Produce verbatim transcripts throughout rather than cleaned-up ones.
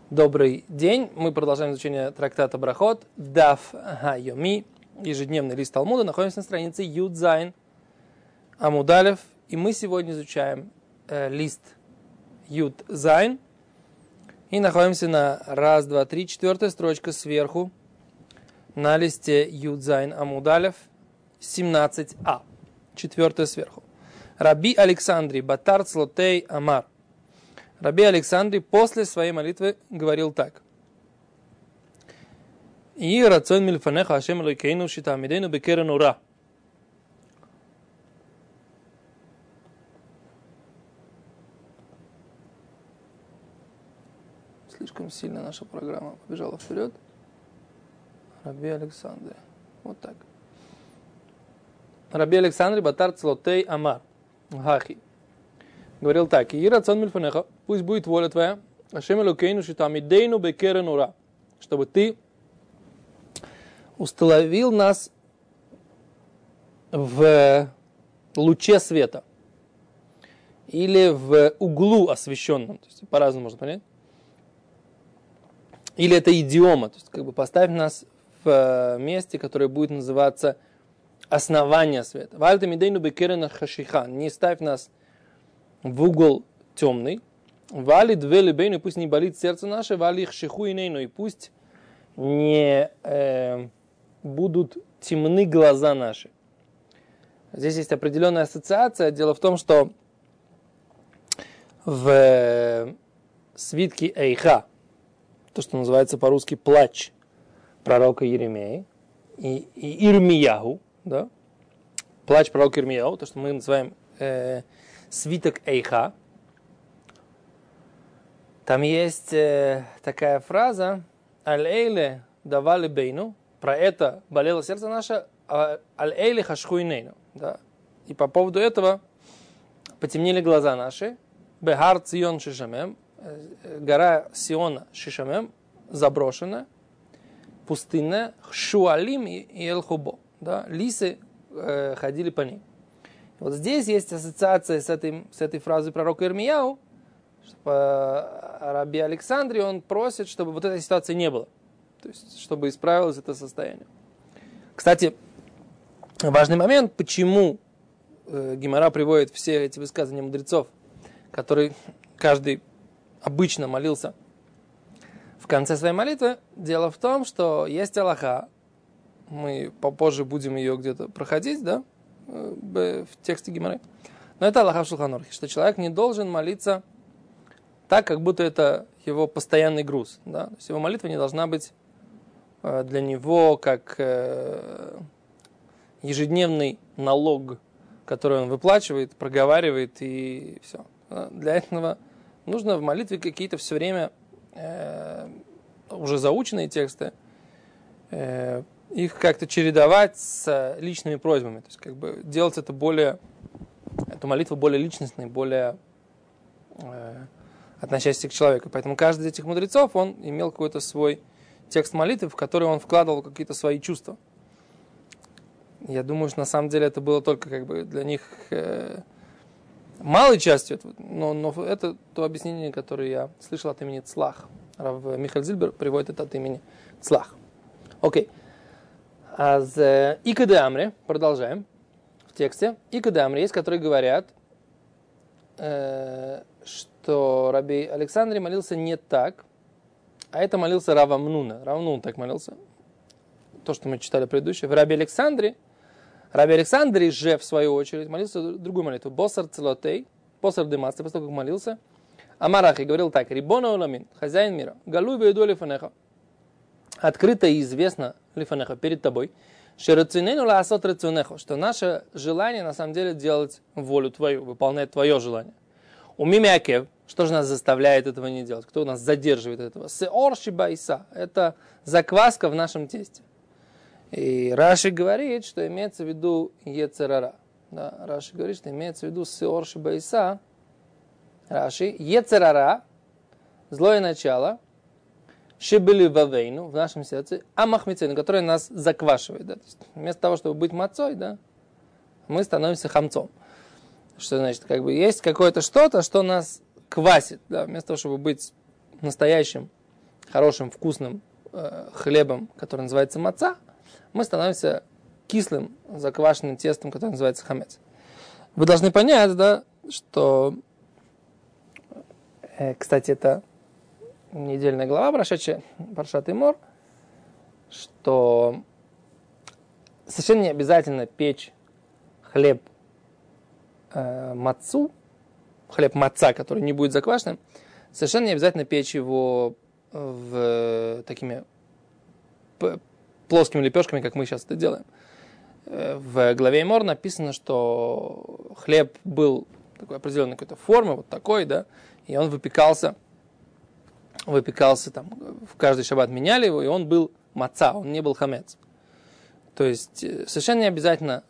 Добрый день. Мы продолжаем изучение трактата Брахот. Даф Ха-Йоми. Ежедневный лист Талмуда. Находимся на странице Юд Зайн Амуд Алеф. И мы сегодня изучаем э, лист Юд Зайн. И находимся на раз, два, три, четвертая строчка сверху. На листе Юд Зайн Амуд Алеф. семнадцать а. Четвертая сверху. Раби Александрий Батар Цлотей Амар. Раби Александрий после своей молитвы говорил так. И рацион мильфанеха Ашем Элокейну шитамидейну бекерен ура. Слишком сильно наша программа побежала вперед. Раби Александрий. Вот так. Раби Александрий Батар Цлотей Амар. Хахи. Говорил так: «И рацион мильфанеха, пусть будет воля твоя, Ашем Элокейну шитамидейну бекерен ура, чтобы ты установил нас в луче света или в углу освещенном», то есть по-разному можно понять, или это идиома, то есть как бы поставь нас в месте, которое будет называться основание света. «Вальтамидейну бекерен хашиха», не ставь нас в угол темный. Вали две лебейну, пусть не болит сердце наше. Вали их шиху инейну, и пусть не э, будут темны глаза наши. Здесь есть определенная ассоциация. Дело в том, что в э, свитке Эйха, то, что называется по-русски плач пророка Еремеи, и, и Ирмияху, да? Плач пророка Ирмияху, то, что мы называем э, свиток Эйха. Там есть э, такая фраза: «Аль-эйле давали бейну», про это болело сердце наше, «Аль-эйле хашхуинейну», да? И по поводу этого потемнели глаза наши. «Бехар цион шишамем», гора Сиона шишамем, заброшена, пустынная, «шуалим и эльхубо», да? Лисы э, ходили по ней. Вот здесь есть ассоциация с этой, с этой фразой пророка Ирмияу, что Раби Александрий, он просит, чтобы вот этой ситуации не было. То есть, чтобы исправилось это состояние. Кстати, важный момент, почему э, Гемара приводит все эти высказывания мудрецов, которые каждый обычно молился в конце своей молитвы. Дело в том, что есть алаха, мы попозже будем ее где-то проходить, да, в тексте Гемары. Но это алаха в Шулхан Арухе, что человек не должен молиться так, как будто это его постоянный груз. Да? То есть его молитва не должна быть для него как ежедневный налог, который он выплачивает, проговаривает и все. Для этого нужно в молитве какие-то все время уже заученные тексты, их как-то чередовать с личными просьбами. То есть как бы делать это более, эту молитву более личностной, более э, относящейся к человеку. Поэтому каждый из этих мудрецов, он имел какой-то свой текст молитвы, в который он вкладывал какие-то свои чувства. Я думаю, что на самом деле это было только как бы для них э, малой частью, но, но это то объяснение, которое я слышал от имени Цлах. Рав Михаэль Зильбер приводит это от имени Цлах. Окей. А с Икаде Амри, продолжаем в тексте. Икаде Амри есть, которые говорят, э, что Раби Александрий молился не так, а это молился Рав Амнуна. Рав Амнун так молился. То, что мы читали предыдущее. В Раби Александре, Раби Александрий же, в свою очередь, молился другую молитву. Босар Целотей, Босар Демаста, после того, как молился. Амарахи говорил так: Рибона Оламин, хозяин мира, галуй вейду лифанеха. Открыто и известно лифанеха, перед тобой, что наше желание на самом деле делать волю твою, выполнять твое желание. У мимякев, что же нас заставляет этого не делать? Кто нас задерживает этого? Сеорши байса, это закваска в нашем тесте. И Раши говорит, что имеется в виду ецерара. Да, Раши говорит, что имеется в виду сеорши байса. Раши, ецерара, злое начало, шибели вавейну, в нашем сердце, а махмицейну, которое нас заквашивает. Да? То есть, вместо того, чтобы быть мацой, да, мы становимся хамцом. Что значит, как бы есть какое-то что-то, что нас квасит, да, вместо того, чтобы быть настоящим хорошим, вкусным э, хлебом, который называется маца, мы становимся кислым, заквашенным тестом, которое называется хамец. Вы должны понять, да, что, э, кстати, это недельная глава, прошедшая, Паршат Эмор, что совершенно не обязательно печь хлеб э, мацу, хлеб маца, который не будет заквашенным, совершенно не обязательно печь его в, такими п- плоскими лепешками, как мы сейчас это делаем. В главе Эмор написано, что хлеб был такой определенной какой-то формы, вот такой, да, и он выпекался, выпекался там, в каждый шаббат меняли его, и он был маца, он не был хамец. То есть совершенно не обязательно,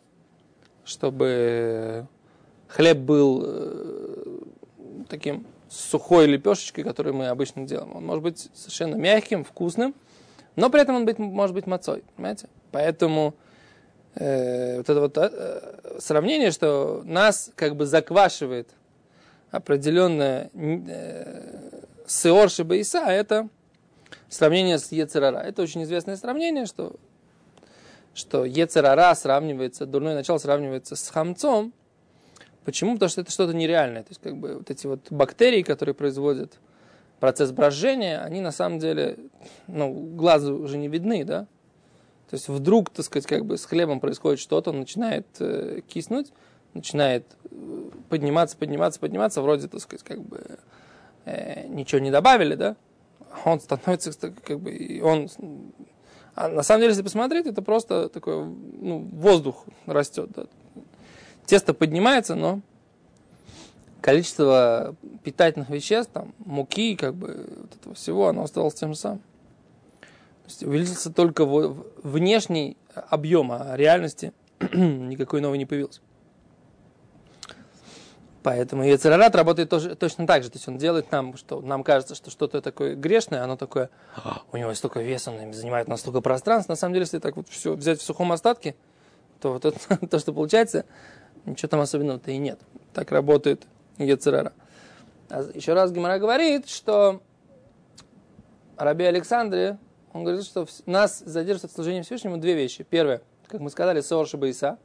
чтобы хлеб был э, таким сухой лепешечкой, которую мы обычно делаем. Он может быть совершенно мягким, вкусным, но при этом он быть, может быть мацой, понимаете? Поэтому э, вот это вот э, сравнение, что нас как бы заквашивает определенное э, сеор шебейса, это сравнение с йецер ара. Это очень известное сравнение, что, что йецер ара сравнивается, дурное начало сравнивается с хамцом. Почему? Потому что это что-то нереальное. То есть, как бы, вот эти вот бактерии, которые производят процесс брожения, они на самом деле, ну, глазу уже не видны, да? То есть, вдруг, так сказать, как бы с хлебом происходит что-то, он начинает э, киснуть, начинает подниматься, подниматься, подниматься, вроде, так сказать, как бы э, ничего не добавили, да? Он становится, как бы, и он... А на самом деле, если посмотреть, это просто такой, ну, воздух растет, да? Тесто поднимается, но количество питательных веществ, там, муки, как бы, вот этого всего, оно осталось тем же самым. То есть увеличился только внешний объем, а реальности никакой новой не появился. Поэтому йецер ара работает тоже, точно так же. То есть он делает нам, что нам кажется, что что-то такое грешное, оно такое, у него столько веса, он занимает настолько пространства. На самом деле, если так вот все взять в сухом остатке, то вот это, то, что получается, ничего там особенного-то и нет. Так работает йецер ара. А еще раз Гемара говорит, что Раби Александре, он говорит, что нас задерживает от служения Всевышнему две вещи. Первое, как мы сказали, сеор шебейса.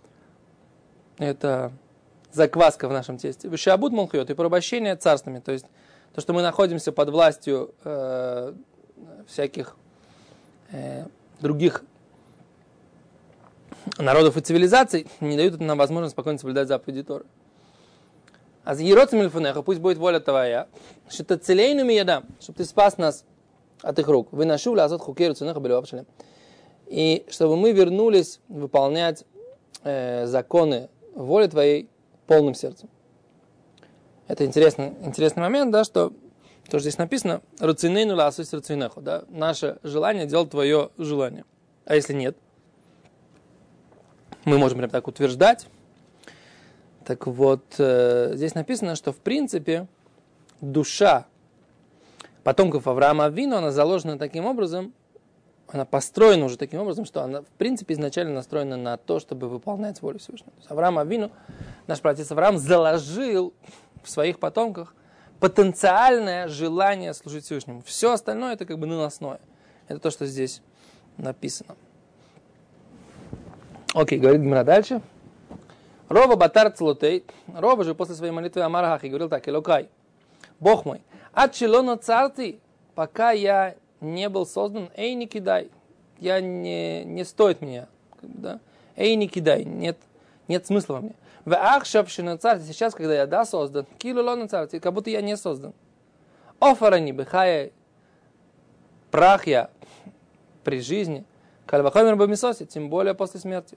Это закваска в нашем тесте. Вишабут молхиот и порабощение царствами. То есть то, что мы находимся под властью э, всяких э, других народов и цивилизаций, не дают нам возможность спокойно соблюдать заповеди Торы. А за ероцем ильфунеха, пусть будет воля твоя, что ты целейными ядам, чтобы ты спас нас от их рук. Выношу лазот хукеру цунеха белевапшалем. И чтобы мы вернулись выполнять э, законы воли твоей полным сердцем. Это интересный, интересный момент, да, что тоже здесь написано «Рацинейну ласус рацинеху», да, наше желание делать твое желание. А если нет? Мы можем прям так утверждать. Так вот, э, здесь написано, что в принципе душа потомков Авраама Авину, она заложена таким образом, она построена уже таким образом, что она в принципе изначально настроена на то, чтобы выполнять волю Всевышнего. То есть Авраам Авину, наш праотец Авраам, заложил в своих потомках потенциальное желание служить Всевышнему. Все остальное это как бы наносное. Это то, что здесь написано. Окей, говорит Гемара дальше. Рова батар цлотей. Рова же после своей молитвы Амарахи говорил так: Элокай, Бог мой, ад шелоно царти, пока я не был создан, эй, не кидай. Я не, не стоит меня. Да? Эй, не кидай. Нет, нет смысла во мне. В ахшавши на царти, сейчас, когда я да создан, килу лоно царти, как будто я не создан. Офарани бехая, прах я при жизни, кальвахомер бамисоси, тем более после смерти.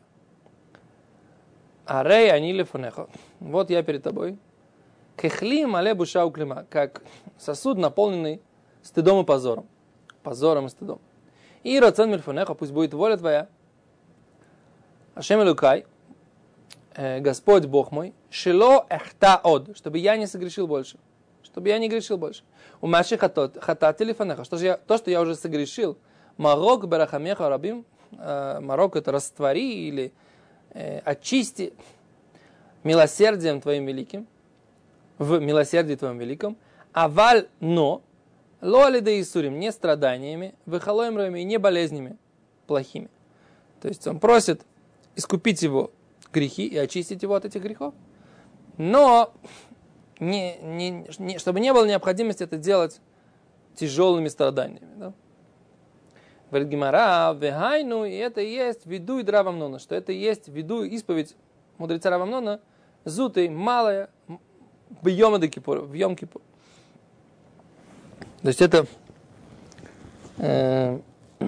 Арей они лифунеха. Вот я перед тобой. Кехли мале буша уклима, как сосуд, наполненный стыдом и позором. Позором и стыдом. И рацен мильфунеха, пусть будет воля твоя. Ашем элукай, Господь Бог мой, шило эхта од, чтобы я не согрешил больше. Чтобы я не грешил больше. У маши хатати лифунеха, что же я, то, что я уже согрешил, марок барахамеха рабим, марок это раствори или очисти милосердием твоим великим, в милосердии твоем великом, аваль, но, Лоалида и Сурим, не страданиями, выхалоемрами и не болезнями плохими. То есть он просит искупить его грехи и очистить его от этих грехов. Но не, не, не, чтобы не было необходимости это делать тяжелыми страданиями. Да? Говорит Гемара, вехайну, и это и есть видуй Рав Амнона, что это и есть видуй исповедь мудреца Рав Амнона, зутой, малая, в Йом Кипур, в Йом Кипур. То есть это э,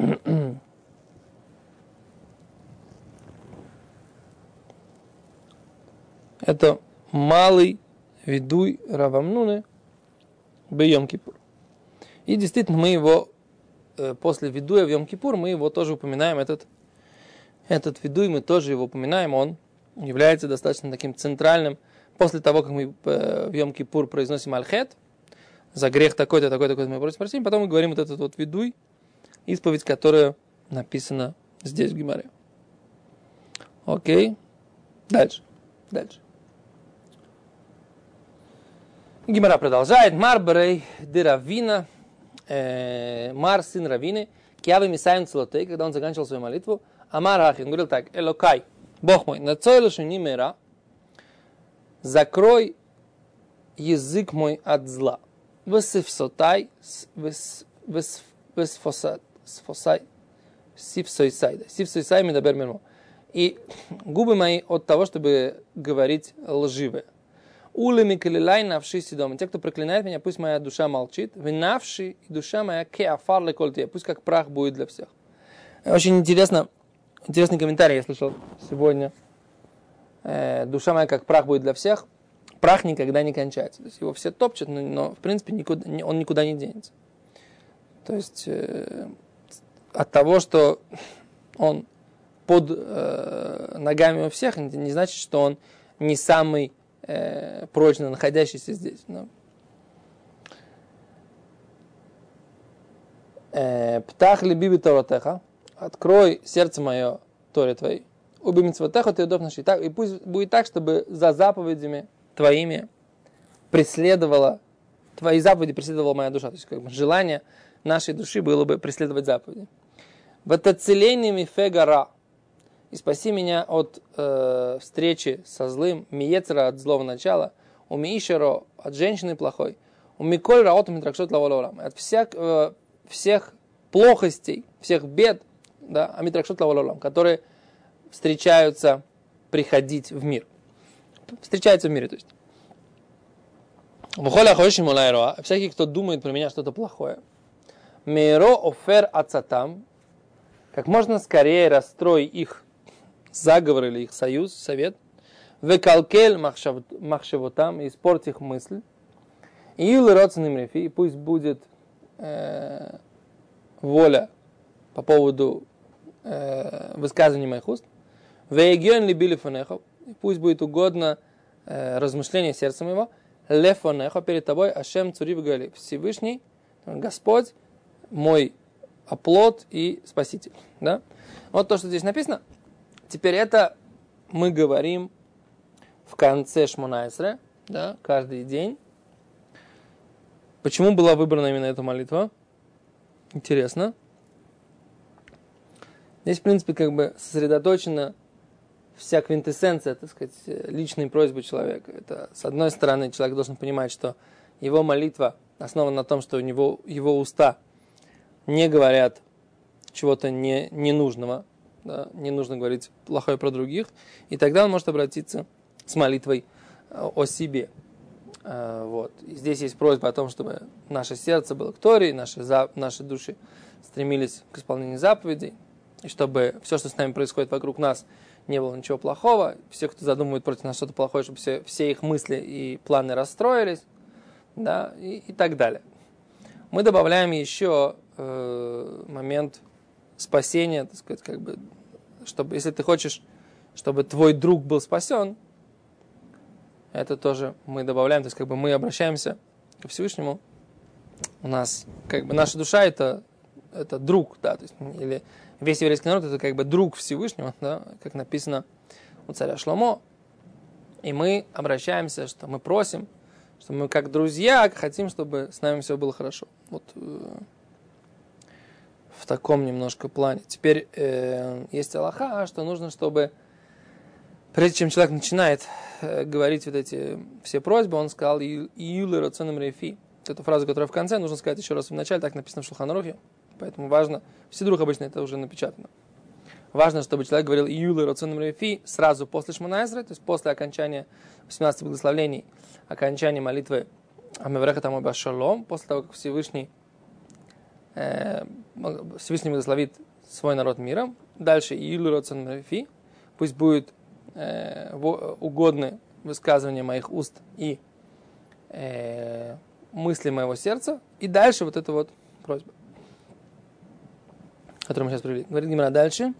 это малый видуй Рав Амнона в Йом Кипур. И действительно мы его э, после видуя в Йом Кипур мы его тоже упоминаем, этот, этот видуй мы тоже его упоминаем, он является достаточно таким центральным. После того, как мы э, в Йом Кипур произносим аль-хет, за грех такой-то, такой-то, такой-то мы просим прощения, потом мы говорим вот этот вот видуй, исповедь, которая написана здесь в Гемаре. Окей. Дальше. Дальше. Гемара продолжает. Мар брей де Равина, э, Мар сын Равины, киавы мисаем целотей, когда он заканчивал свою молитву, Амар Ахин говорил так: Элокай, Бог мой, на цойлушу нимера, закрой язык мой от зла. Высифсотай, высфосай, сифсойсайда. Сифсойсай медабер мирмо. И губы мои от того, чтобы говорить лживое. Улеми калилай навши сидом. Те, кто проклинает меня, пусть моя душа молчит. Винавши и душа моя кеафар лекольте. Пусть как прах будет для всех. Очень интересно, интересный комментарий я слышал сегодня. Э, душа моя как прах будет для всех. Прах никогда не кончается. То есть его все топчут, но, но в принципе никуда, он никуда не денется. То есть э, от того, что он под э, ногами у всех, не, не значит, что он не самый э, прочно находящийся здесь. Но. Птах либиби торотеха, открой сердце мое Торе твоей. Уби мицвотеха теодов наши. И пусть будет так, чтобы за заповедями твоими преследовала, твои заповеди преследовала моя душа. То есть как бы желание нашей души было бы преследовать заповеди. Ватацелейни мифегара. И спаси меня от э, встречи со злым, миецера от злого начала, у миишеро от женщины плохой, у миколь раоту митракшот лавололам. От всех, э, всех плохостей, всех бед, да, амитракшот лавололам, которые встречаются приходить в мир. Встречается в мире, то есть. Всякий, кто думает про меня что-то плохое. Мейро офер ацатам. Как можно скорее расстрой их заговор или их союз, совет. Векалкель махшевотам. Испорть их мысль. И юлы родственным рефи. Пусть будет э, воля по поводу э, высказываний моих уст. Веегион либили фонехов. Пусть будет угодно э, размышление сердца моего. Лефонехо, перед тобой, Ашем Цурив Гали, Всевышний, Господь, мой оплот и Спаситель. Да? Вот то, что здесь написано. Теперь это мы говорим в конце Шмона Эсре, да, каждый день. Почему была выбрана именно эта молитва? Интересно. Здесь, в принципе, как бы сосредоточена вся квинтэссенция, так сказать, личной просьбы человека. Это, с одной стороны, человек должен понимать, что его молитва основана на том, что у него, его уста не говорят чего-то не, ненужного, да, не нужно говорить плохое про других, и тогда он может обратиться с молитвой о себе. Вот. И здесь есть просьба о том, чтобы наше сердце было к Торе, наши, за, наши души стремились к исполнению заповедей, и чтобы все, что с нами происходит вокруг нас, не было ничего плохого. Все, кто задумывает против нас что-то плохое, чтобы все, все их мысли и планы расстроились, да, и, и так далее. Мы добавляем еще э, момент спасения, так сказать, как бы, чтобы, если ты хочешь, чтобы твой друг был спасен, это тоже мы добавляем, то есть как бы мы обращаемся ко Всевышнему. У нас, как бы, наша душа это, это друг, да, то есть, или весь еврейский народ это как бы друг Всевышнего, да, как написано у царя Шломо. И мы обращаемся, что мы просим, Что мы как друзья хотим, чтобы с нами все было хорошо. Вот э, в таком немножко плане. Теперь э, есть алаха, что нужно, чтобы прежде чем человек начинает э, говорить вот эти все просьбы, он сказал «Июлы рацоном рейфи». Эту фразу, которая в конце, нужно сказать еще раз в начале, так написано в Шулхан Арухе. Поэтому важно, в Сидурух обычно это уже напечатано. Важно, чтобы человек говорил «Июлы рацоном рейфи» сразу после Шмона Эсрей, то есть после окончания восемнадцати благословений, окончания молитвы «Амевреха тамо башалом», после того, как Всевышний, э, Всевышний благословит свой народ миром. Дальше «Июлы рацоном рейфи», пусть будет э, угодны высказывания моих уст и э, мысли моего сердца. И дальше вот эта вот просьба, которую мы сейчас привели. Говорит Гемара дальше.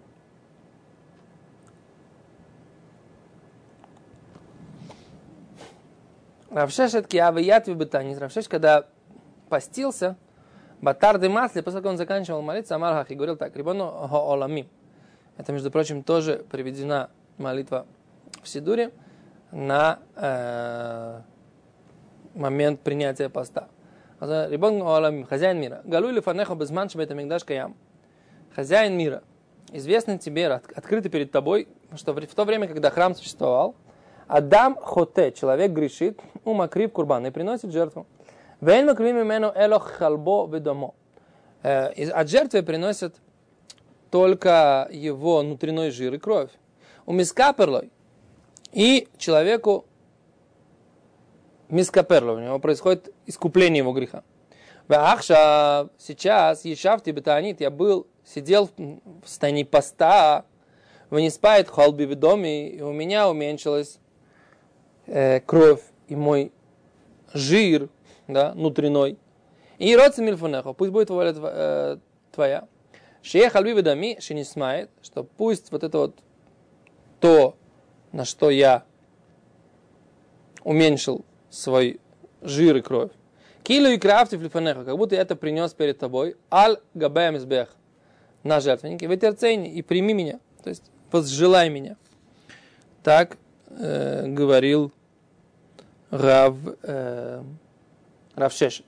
Равшешет киавият вибетанис. Равшеш, когда постился, батар де масли, после того, как он заканчивал молиться, Амархах и говорил так: Рибону хаолами. Это, между прочим, тоже приведена молитва в Сидуре на э, момент принятия поста. Рибону хаолами, хозяин мира. Галуй лифанехо безман шебет амигдаш каям. Хозяин мира, известный тебе, открытый перед тобой, что в то время, когда храм существовал, Адам хоте, человек грешит, умакрив курбан, и приносит жертву. Вейн макрив имену эло халбо ведомо. От жертвы приносят только его внутренний жир и кровь. У мискаперлой. И человеку мискаперлой, у него происходит искупление его греха. Ахша, сейчас, ешавти бетанит, я был, сидел в состоянии поста, вы не спает халби ведоми, и у меня уменьшилась кровь и мой жир, да, внутренний. И родцы мильфунехо, пусть будет воля э, твоя. Шея хальби ведами, ши не смает, что пусть вот это вот то, на что я уменьшил свой жир и кровь. Килу и крафти флифунехо, как будто я это принес перед тобой. Аль габэм избех, на жертвеннике. Ветерцейни, и прими меня, то есть возжелай меня. Так э, говорил Рав, э, Рав Шешет.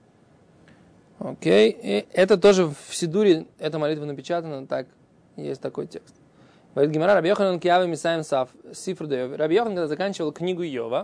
Окей. И это тоже в Сидуре, эта молитва напечатана, так, есть такой текст. Говорит Гемара, Раби Йохан киавы мисаем саф, сифр де. Раби Йохан, когда заканчивал книгу Йова,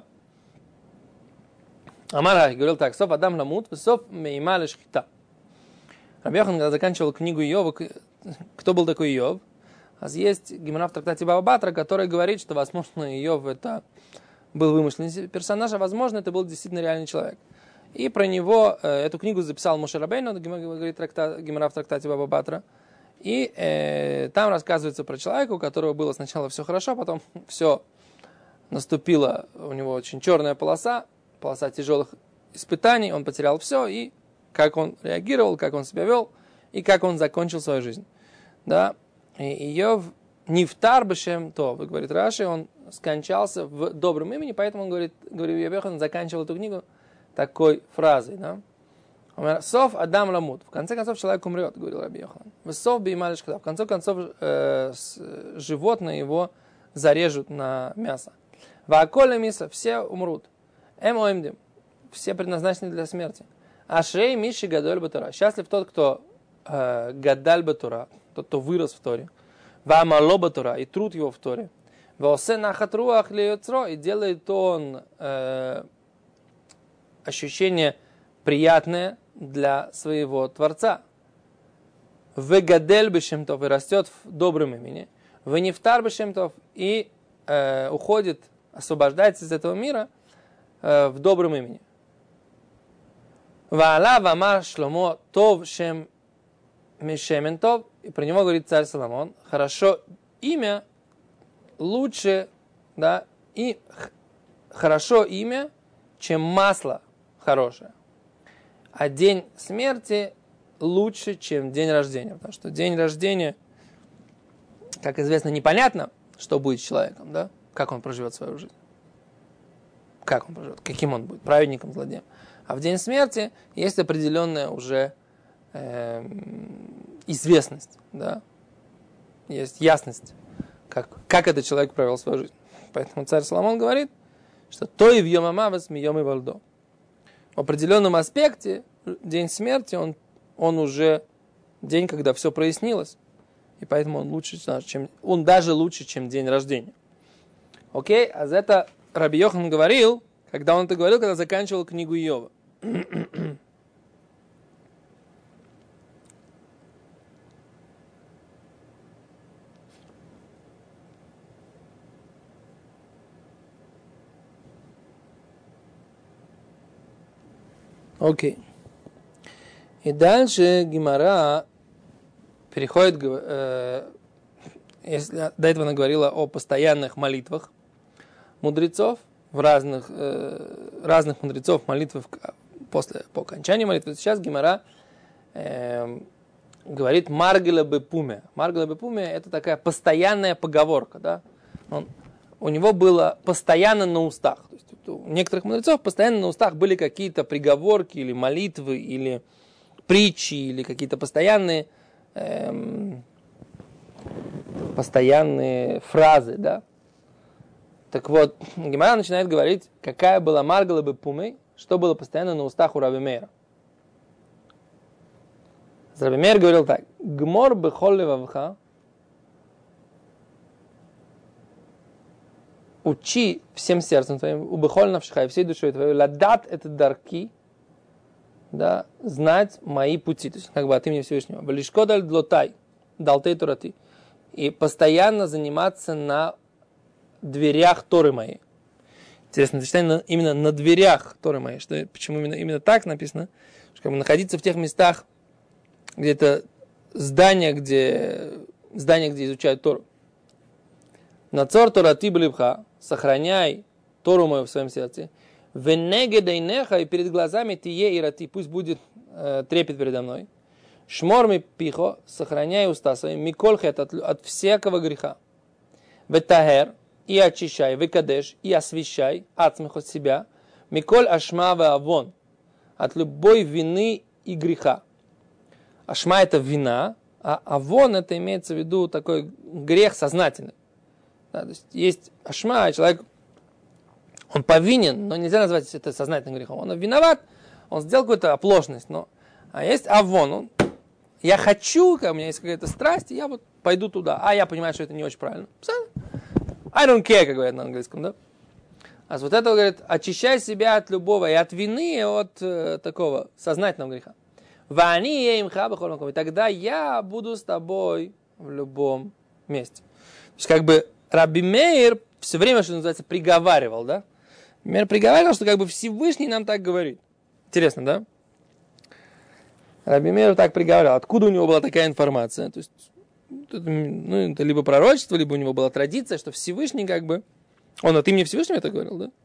Амар говорил так: Соф Адам ламут, соф мейма лешхита. Раби Йохан, когда заканчивал книгу Йова, кто был такой Йов? А есть Гемара в трактате Баба Батра, который говорит, что, возможно, Йов это был вымышленный персонаж, а возможно, это был действительно реальный человек. И про него э, эту книгу записал Моше Рабейну, говорит трактат, Гемара в трактате Баба Батра. И э, там рассказывается про человека, у которого было сначала все хорошо, потом все наступила у него очень черная полоса, полоса тяжелых испытаний, он потерял все, и как он реагировал, как он себя вел, и как он закончил свою жизнь. Да? И Йов нифтар бешем то, говорит Раши, он скончался в добром имени, поэтому он говорит, говорит Раби Йохан, заканчивал эту книгу такой фразой, да? Сов Адам ламут. В конце концов человек умрет, говорил Раби Йохан. Сов беймалиш кадав. В конце концов э, животное его зарежут на мясо. Вааколе миса, все умрут. Эм оэмдим, все предназначены для смерти. Ашрей миши гадоль батура. Счастлив тот, кто э, гадаль батура, тот, кто вырос в Торе. Ваамало батура, и труд его в Торе. Ваосе нахат руах леоцро, и делает он э, ощущение приятное для своего Творца. Вегадель бешемтов, и растет в добром имени. Венифтар бешемтов, и э, уходит, освобождается из этого мира э, в добром имени. Ваала вамар шломо тов шем мишементов, и про него говорит царь Соломон, хорошо имя, лучше, да, и х- хорошо имя, чем масло хорошее. А день смерти лучше, чем день рождения. Потому что день рождения, как известно, непонятно, что будет с человеком, да? Как он проживет свою жизнь. Как он проживет, каким он будет, праведником, злодеем. А в день смерти есть определенная уже э, известность, да? Есть ясность, как, как этот человек провел свою жизнь. Поэтому царь Соломон говорит, что то и в Йомамавас мием и вальдо. В определенном аспекте день смерти, он, он уже день, когда все прояснилось. И поэтому он лучше, чем, он даже лучше, чем день рождения. Окей, а за это Раби Йохан говорил, когда он это говорил, когда заканчивал книгу Иова. Окей. И дальше Гемара переходит, э, если до этого она говорила о постоянных молитвах мудрецов, в разных, э, разных мудрецов молитвах после, по окончании молитвы. Сейчас Гемара э, говорит Маргела бепуме. Маргела бепуме — это такая постоянная поговорка. Да? Он, у него было постоянно на устах. То есть, у некоторых мудрецов постоянно на устах были какие-то приговорки или молитвы, или притчи, или какие-то постоянные, эм, постоянные фразы. Да? Так вот, Гемара начинает говорить, какая была Маргала бепуме, что было постоянно на устах у Раби Мейра. Раби Мейр говорил так: «Гмор бехол левавха», учи всем сердцем твоим, убехоль навшха, и всей душой твоей, ладат это дарки, да, знать мои пути, то есть как бы от имени Всевышнего. Валишкодаль длотай, далтей турати, и постоянно заниматься на дверях Торы моей. Интересно, это читание именно на дверях Торы моей. Что, почему именно, именно так написано? Что, как бы, находиться в тех местах, где это здание, где, здание, где изучают Тору. Нацор Торати блибха, сохраняй Тору мою в своем сердце. Венеге дейнеха, и перед глазами тие и рати, пусть будет э, трепет передо мной. Шморми пихо, сохраняй уста свои. Микольхет, от, от всякого греха. Ветахер, и очищай. Векадеш, и освящай. Ацмех от себя. Миколь ашма ве авон, от любой вины и греха. Ашма — это вина, а авон — это имеется в виду такой грех сознательный. Да, то есть, есть ашма, человек, он повинен, но нельзя назвать это сознательным грехом. Он виноват, он сделал какую-то оплошность. Но, а есть авон, он, я хочу, у меня есть какая-то страсть, и я вот пойду туда. А я понимаю, что это не очень правильно. I don't care, как говорят на английском, да? А вот это говорит, очищай себя от любого, и от вины, и от э, такого сознательного греха. И тогда я буду с тобой в любом месте. То есть, как бы, Раби Мейр все время, что называется, приговаривал, да? Мейр приговаривал, что как бы Всевышний нам так говорит. Интересно, да? Раби Мейр так приговаривал. Откуда у него была такая информация? То есть, ну, это либо пророчество, либо у него была традиция, что Всевышний как бы... Он от имени Всевышнего это говорил, да?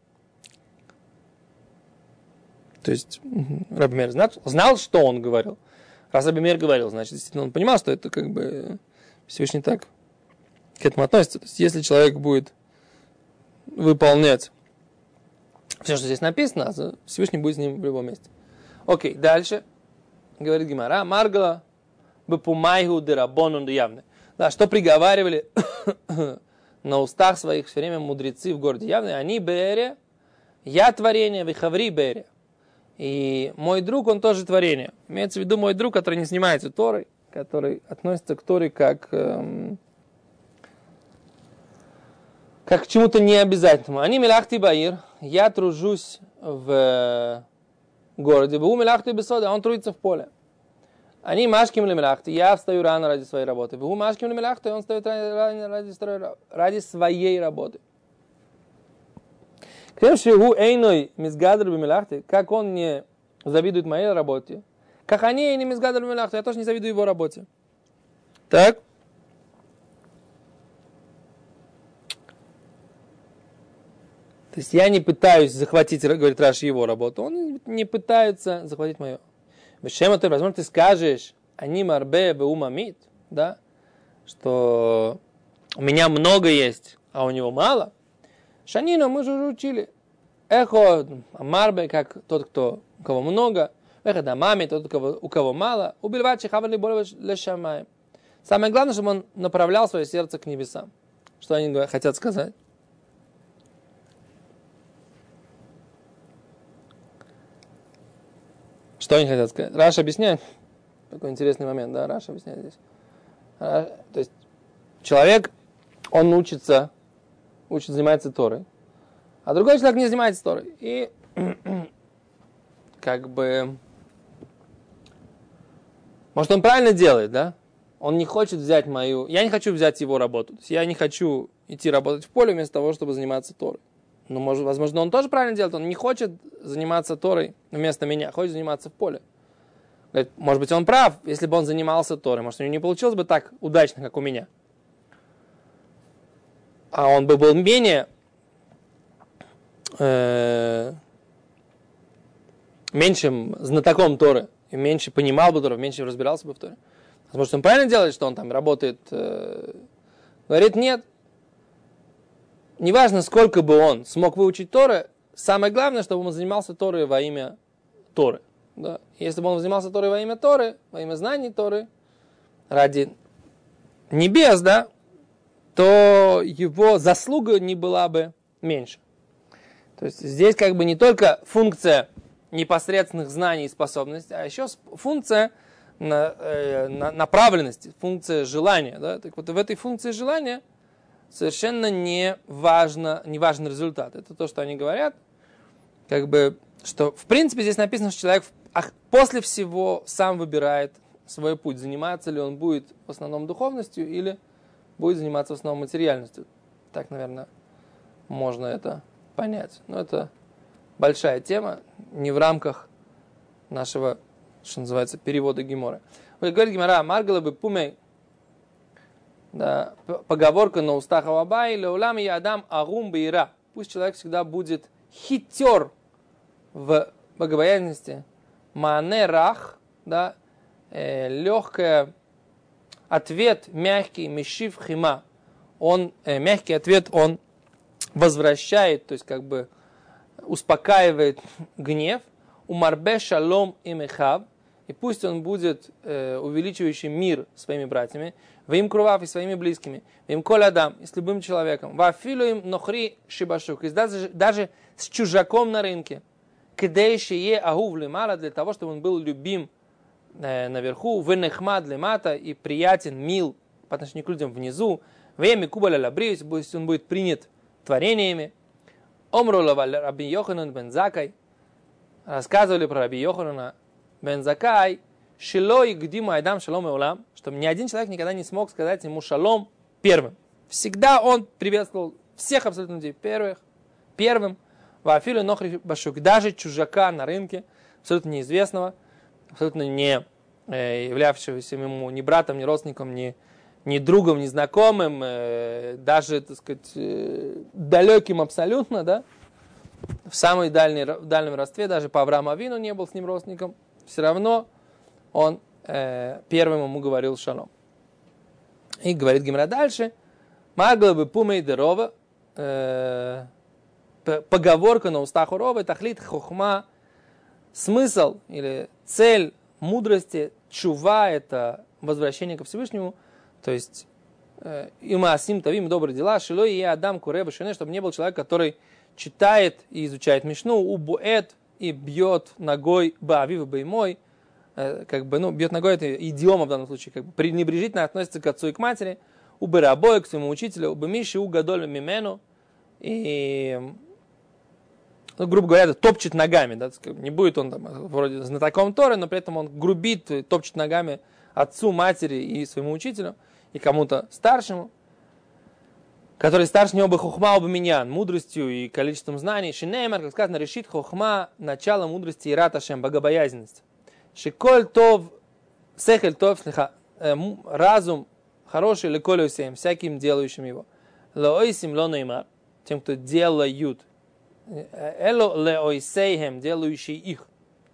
То есть, Раби Мейр знал, знал, что он говорил. Раз Раби Мейр говорил, значит, действительно, он понимал, что это как бы Всевышний так к этому относится. То есть, если человек будет выполнять все, что здесь написано, Всевышний будет с ним в любом месте. Окей, дальше. Говорит Гемара, Маргала бепумайху дерабонун деявны. Да, что приговаривали на устах своих все время мудрецы в городе Явны, они бере, я творение, вихаври бере. И мой друг, он тоже творение. Имеется в виду мой друг, который не занимается Торой, который относится к Торе как, эм, как к чему-то необязательному. Они мелахти баир, я тружусь в городе, бу мелахти бесода, он трудится в поле. Они машким ли мелахти, я встаю рано ради своей работы. Бу машким ли мелахти, он встает рано ради, ради своей работы. Как он не завидует моей работе, как они не мизгадр бимелахте, я тоже не завидую его работе. Так? То есть я не пытаюсь захватить, говорит Раши, его работу, он не пытается захватить мою. Возможно, ты скажешь, они марбе беумамит, да, что у меня много есть, а у него мало. Шанина, мы же уже учили. Эхо марбе, как тот, кто, у кого много. Эхо дамами, тот, у кого, у кого мало. Убивать хавали более лешамаем. Самое главное, чтобы он направлял свое сердце к небесам. Что они хотят сказать? Что они хотят сказать? Раш объясняет. Такой интересный момент, да, Раш объясняет здесь. Раш, то есть человек, он учится, учится, занимается Торой, а другой человек не занимается Торой. И как бы, может, он правильно делает, да? Он не хочет взять мою... Я не хочу взять его работу. То есть я не хочу идти работать в поле вместо того, чтобы заниматься Торой. Ну, может, возможно, он тоже правильно делает. Он не хочет заниматься Торой вместо меня, хочет заниматься в поле. Говорит, может быть, он прав, если бы он занимался Торой. Может, у него не получилось бы так удачно, как у меня. А он бы был менее... Э, меньшим знатоком Торы. И меньше понимал бы Тору, меньше разбирался бы в Торе. Возможно, он правильно делает, что он там работает. Э, говорит, нет. Неважно, сколько бы он смог выучить Торы, самое главное, чтобы он занимался Торой во имя Торы. Да? Если бы он занимался Торой во имя Торы, во имя знаний Торы, ради небес, да, то его заслуга не была бы меньше. То есть здесь как бы не только функция непосредственных знаний и способностей, а еще функция на, э, на, направленности, функция желания. Да? Так вот в этой функции желания совершенно не, важно, не важен результат. Это то, что они говорят, как бы, что в принципе здесь написано, что человек после всего сам выбирает свой путь, заниматься ли он будет в основном духовностью или будет заниматься в основном материальностью. Так, наверное, можно это понять. Но это большая тема, не в рамках нашего, что называется, перевода Геморы. Говорит Гемора, Маргала бы пумей, да, поговорка на устах Авабай, леулам и адам арум бейра. Пусть человек всегда будет хитер в богобоязненности. Маане рах, да, э, легкая ответ, мягкий, мешив хима. Он, э, мягкий ответ, он возвращает, то есть как бы успокаивает гнев. Умарбе шалом и мехав. И пусть он будет э, увеличивающий мир своими братьями, в им крував и своими близкими, в им коль адам, и с любым человеком, в афилу им нохри шибашук, и даже, даже с чужаком на рынке, кедейши е агув лимала, для того, чтобы он был любим э, наверху, в нехмад лимата, и приятен, мил по отношению к людям внизу, в эми кубаля лабриус, пусть он будет принят творениями. Омрулава раби Йоханан бен Закай, рассказывали про раби Йоханана бен Закай, шило и гдима айдам шалом и улам, что ни один человек никогда не смог сказать ему шалом первым. Всегда он приветствовал всех абсолютно людей первых, первым, вафилу нохри башук, даже чужака на рынке, абсолютно неизвестного, абсолютно не э, являвшегося ему ни братом, ни родственником, ни, ни другом, ни знакомым, э, даже, так сказать, э, далеким абсолютно, да, в самой дальней, в дальнем родстве, даже по Аврааму Авину не был с ним родственником, все равно он э, первым ему говорил шалом. И говорит Гемара дальше, магла бы пумей дерова, э, поговорка на устах у Ровы, тахлит хохма, смысл или цель мудрости, чува, это возвращение ко Всевышнему, то есть има асим тавим, добрые дела, шило и адам куреба шене, чтобы не был человек, который читает и изучает Мишну, убуэт и бьет ногой баавив беймой, как бы, ну, бьет ногой, это идиома в данном случае, как бы пренебрежительно относится к отцу и к матери, уберабой, к своему учителю, убемиши угадоль мимену, и, ну, грубо говоря, топчет ногами, да, не будет он там вроде знатоком Торы, но при этом он грубит, топчет ногами отцу, матери и своему учителю, и кому-то старшему, который старше него бы хохма оба миньян, мудростью и количеством знаний. Шинеймар, как сказано, решит хохма, начало мудрости и раташем, богобоязненность. Шиколь тов, сехель тов, слиха, разум хороший, леколю всем, всяким делающим его. Лоисим лонеймар, тем, кто делают. Эло леойсейхем, делающий их.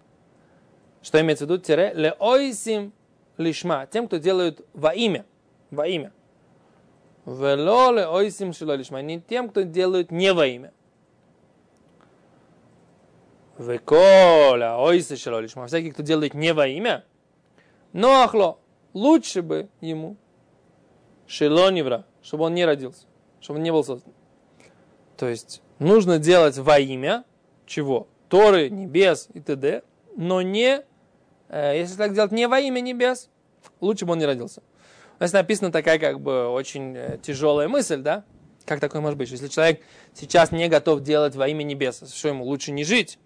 Что имеется в виду? Тире, леойсим лишма, тем, кто делают во имя. Во имя. Вело леойсим шило лишма, не тем, кто делают не во имя. Веколя ойсы шило лишма, всякий, кто делает не во имя. Но ахло, лучше бы ему шило невра, чтобы он не родился, чтобы он не был создан. То есть нужно делать во имя чего? Торы, небес и т.д., но не Если человек делает не во имя небес, лучше бы он не родился. У нас написана такая как бы очень тяжелая мысль, да? Как такое может быть? Если человек сейчас не готов делать во имя небес, что ему лучше не жить?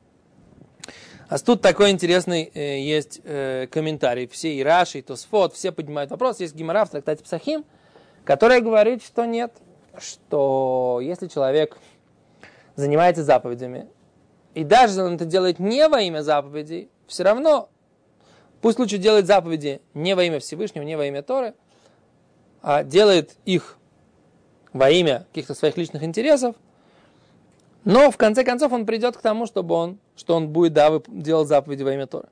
А тут такой интересный э, есть э, комментарий. Все и Раши, и Тосфот, все поднимают вопрос. Есть Гемара в трактате Псахим, которая говорит, что нет. Что если человек занимается заповедями, и даже если он это делает не во имя заповедей, все равно пусть лучше делает заповеди не во имя Всевышнего, не во имя Торы, а делает их во имя каких-то своих личных интересов, но в конце концов он придет к тому, чтобы он, что он будет да, делать заповеди во имя Торы.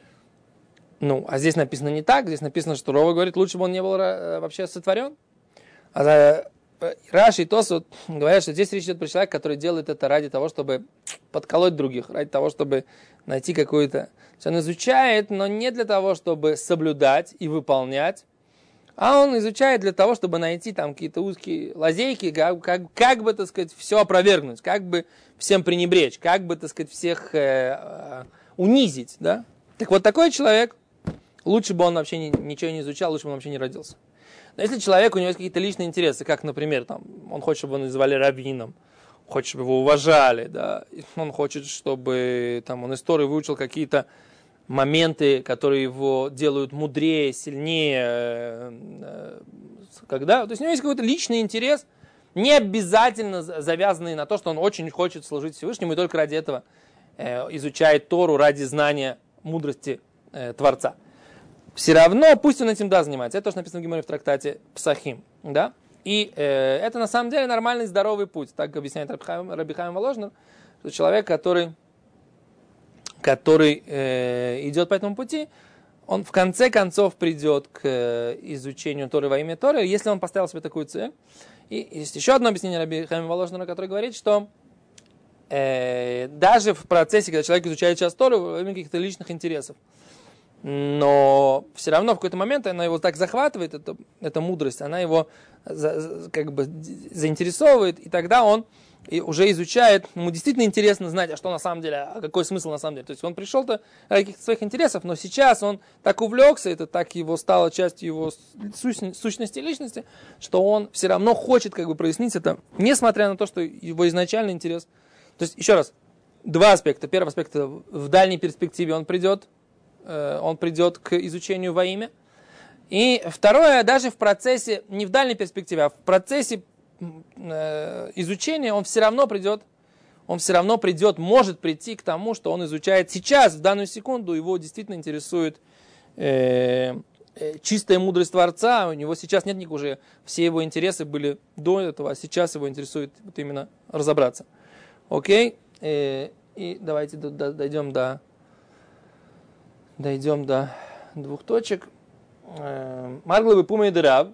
Ну, а здесь написано не так, здесь написано, что Рова говорит, лучше бы он не был вообще сотворен. А Раши и Тосфот говорят, что здесь речь идет про человека, который делает это ради того, чтобы подколоть других, ради того, чтобы найти какую-то... То есть он изучает, но не для того, чтобы соблюдать и выполнять, а он изучает для того, чтобы найти там какие-то узкие лазейки, как, как, как бы, так сказать, все опровергнуть, как бы всем пренебречь, как бы, так сказать, всех э, э, унизить, да? Так вот, такой человек, лучше бы он вообще не, ничего не изучал, лучше бы он вообще не родился. Но если человек, у него есть какие-то личные интересы, как, например, там, он хочет, чтобы его называли раввином, хочет, чтобы его уважали, да, он хочет, чтобы там, он из Торы выучил какие-то моменты, которые его делают мудрее, сильнее, когда, то есть у него есть какой-то личный интерес, не обязательно завязанный на то, что он очень хочет служить Всевышнему и только ради этого изучает Тору, ради знания мудрости Творца. Все равно пусть он этим да занимается. Это то, что написано в Гемаре в трактате Псахим, да? И э, это на самом деле нормальный здоровый путь, так объясняет Раби Хаим Воложнер, что человек, который который э, идет по этому пути, он в конце концов придет к э, изучению Торы во имя Торы, если он поставил себе такую цель. И есть еще одно объяснение Раби Хаима Воложнера, которое говорит, что э, даже в процессе, когда человек изучает сейчас Тору, во имя каких-то личных интересов, но все равно в какой-то момент она его так захватывает, эта, эта мудрость, она его за, как бы заинтересовывает, и тогда он и уже изучает, ему действительно интересно знать, а что на самом деле, а какой смысл на самом деле. То есть он пришел-то ради каких-то своих интересов, но сейчас он так увлекся, это так его стало частью его сущности личности, что он все равно хочет как бы прояснить это, несмотря на то, что его изначальный интерес. То есть, еще раз, два аспекта. Первый аспект, в дальней перспективе он придет, он придет к изучению во имя. И второе, даже в процессе, не в дальней перспективе, а в процессе изучения он все равно придет, он все равно придет, может прийти к тому, что он изучает сейчас, в данную секунду, его действительно интересует э, чистая мудрость Творца, у него сейчас нет никаких уже, все его интересы были до этого, а сейчас его интересует вот именно разобраться. Окей? Э, и давайте до, до, дойдем до дойдем до двух точек. Маргловый пума и дырав.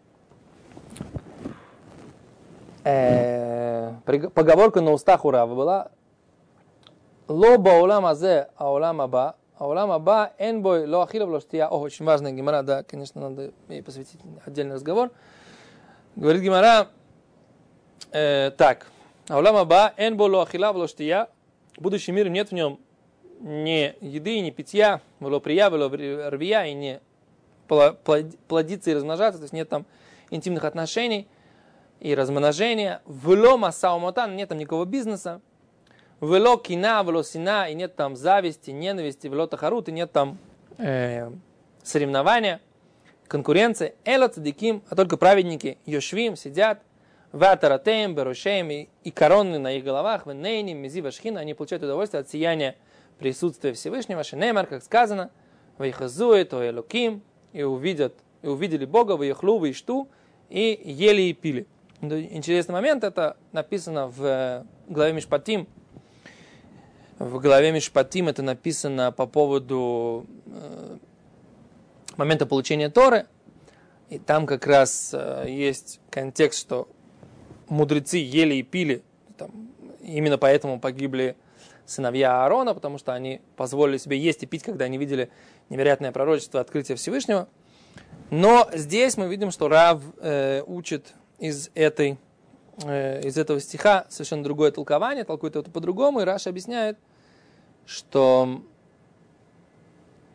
Поговорка на устах у Рава была: «Ло баулам азе, аулам аба, аулам аба, эн бой ло ахилов ло штия». О, очень важная гемара, да, конечно, надо ей посвятить отдельный разговор. Говорит гемара э, так: «Аулам аба, эн бой ло ахилов ло штия». Будущий мир, нет в нем ни еды, ни питья, вело прия, вело рвия, и не плодиться и размножаться, то есть нет там интимных отношений и размножения. Вело масауматан, нет там никакого бизнеса. Вело кина, вело сина, и нет там зависти, ненависти, вело тахарут, и нет там э, соревнования, конкуренции. Эло цадиким, а только праведники, йошвим, сидят, ватаратеем, берушеем, и короны на их головах, венейним, мизива шхина, они получают удовольствие от сияния присутствия Всевышнего, шенемар, как сказано, вайхазует, о элоким, и увидят, и увидели Бога, вайхлу, вайшту, и ели и пили. Интересный момент, это написано в главе Мишпатим. В главе Мишпатим это написано по поводу э, момента получения Торы. И там как раз э, есть контекст, что мудрецы ели и пили. Там, именно поэтому погибли сыновья Аарона, потому что они позволили себе есть и пить, когда они видели невероятное пророчество, открытие Всевышнего. Но здесь мы видим, что Рав э, учит из, этой, э, из этого стиха совершенно другое толкование, толкует это по-другому, и Раши объясняет, что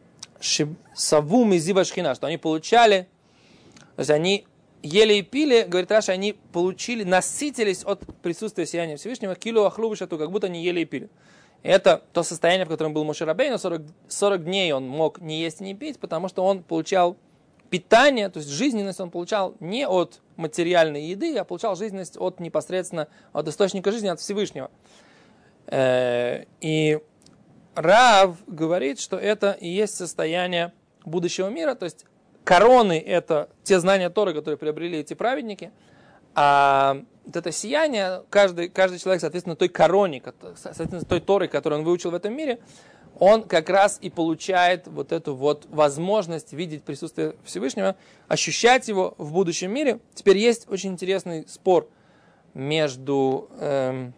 саву мизива шхина, что они получали, то есть они ели и пили, говорит Раши, они получили, насытились от присутствия сияния Всевышнего, килу ахлу шату, как будто они ели и пили. И это то состояние, в котором был Моше Рабейну, сорок, сорок дней он мог не есть и не пить, потому что он получал питание, то есть жизненность он получал не от материальной еды, а получал жизненность от непосредственно от источника жизни, от Всевышнего. И Рав говорит, что это и есть состояние будущего мира, то есть короны – это те знания Торы, которые приобрели эти праведники, а вот это сияние, каждый, каждый человек, соответственно, той короне, соответственно, той Торы, которую он выучил в этом мире, он как раз и получает вот эту вот возможность видеть присутствие Всевышнего, ощущать его в будущем мире. Теперь есть очень интересный спор между эм,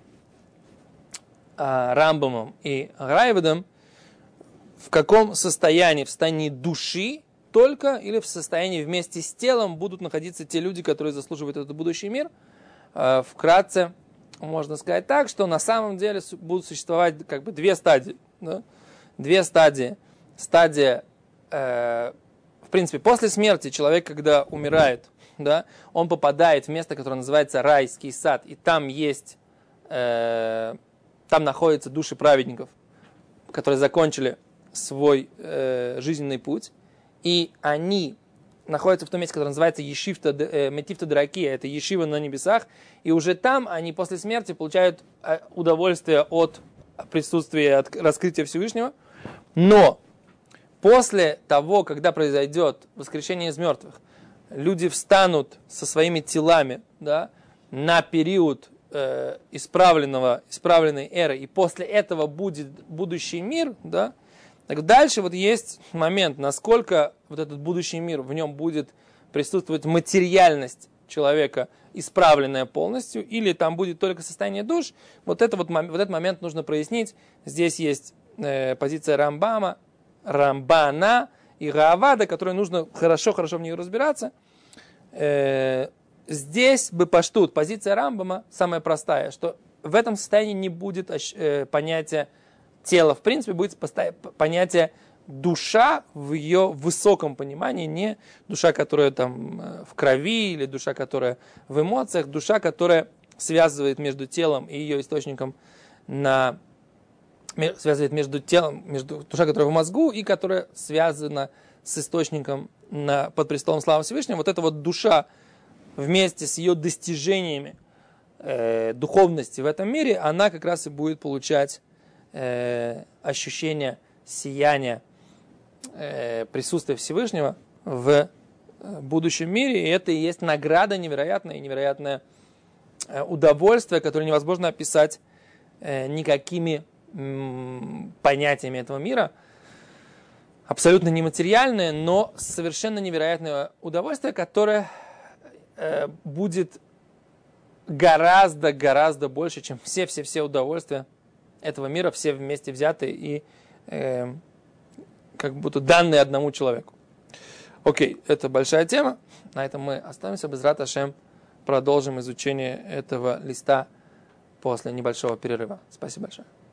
э, Рамбамом и Райведом, в каком состоянии, в состоянии души только или в состоянии вместе с телом будут находиться те люди, которые заслуживают этот будущий мир. Э, вкратце можно сказать так, что на самом деле будут существовать как бы две стадии. Да? Две стадии. Стадия, э, в принципе, после смерти человек, когда умирает, да, он попадает в место, которое называется райский сад, и там есть, э, там находятся души праведников, которые закончили свой э, жизненный путь, и они находятся в том месте, которое называется Ешивта, э, Метифта Дракия, это Ешива на небесах, и уже там они после смерти получают удовольствие от присутствия, от раскрытия Всевышнего. Но после того, когда произойдет воскрешение из мертвых, люди встанут со своими телами, да, на период э, исправленного, исправленной эры, и после этого будет будущий мир, да, так дальше вот есть момент, насколько вот этот будущий мир, в нем будет присутствовать материальность человека, исправленная полностью, или там будет только состояние душ. Вот, это вот, вот этот момент нужно прояснить. Здесь есть э, позиция Рамбама, Рамбана и Гаавада, которые нужно хорошо-хорошо в ней разбираться. Э, здесь бы паштут, позиция Рамбама самая простая, что в этом состоянии не будет э, понятия тела. В принципе, будет понятие душа в ее высоком понимании, не душа, которая там в крови, или душа, которая в эмоциях, душа, которая связывает между телом и ее источником, на, связывает между телом, между, душа, которая в мозгу, и которая связана с источником на, под престолом славы Всевышнего. Вот эта вот душа вместе с ее достижениями э, духовности в этом мире, она как раз и будет получать э, ощущение сияния, присутствие Всевышнего в будущем мире, и это и есть награда невероятная и невероятное удовольствие, которое невозможно описать никакими понятиями этого мира. Абсолютно нематериальное, но совершенно невероятное удовольствие, которое будет гораздо-гораздо больше, чем все-все-все удовольствия этого мира, все вместе взятые и как будто данные одному человеку. Окей, это большая тема. На этом мы остановимся. Безрат Ашем продолжим изучение этого листа после небольшого перерыва. Спасибо большое.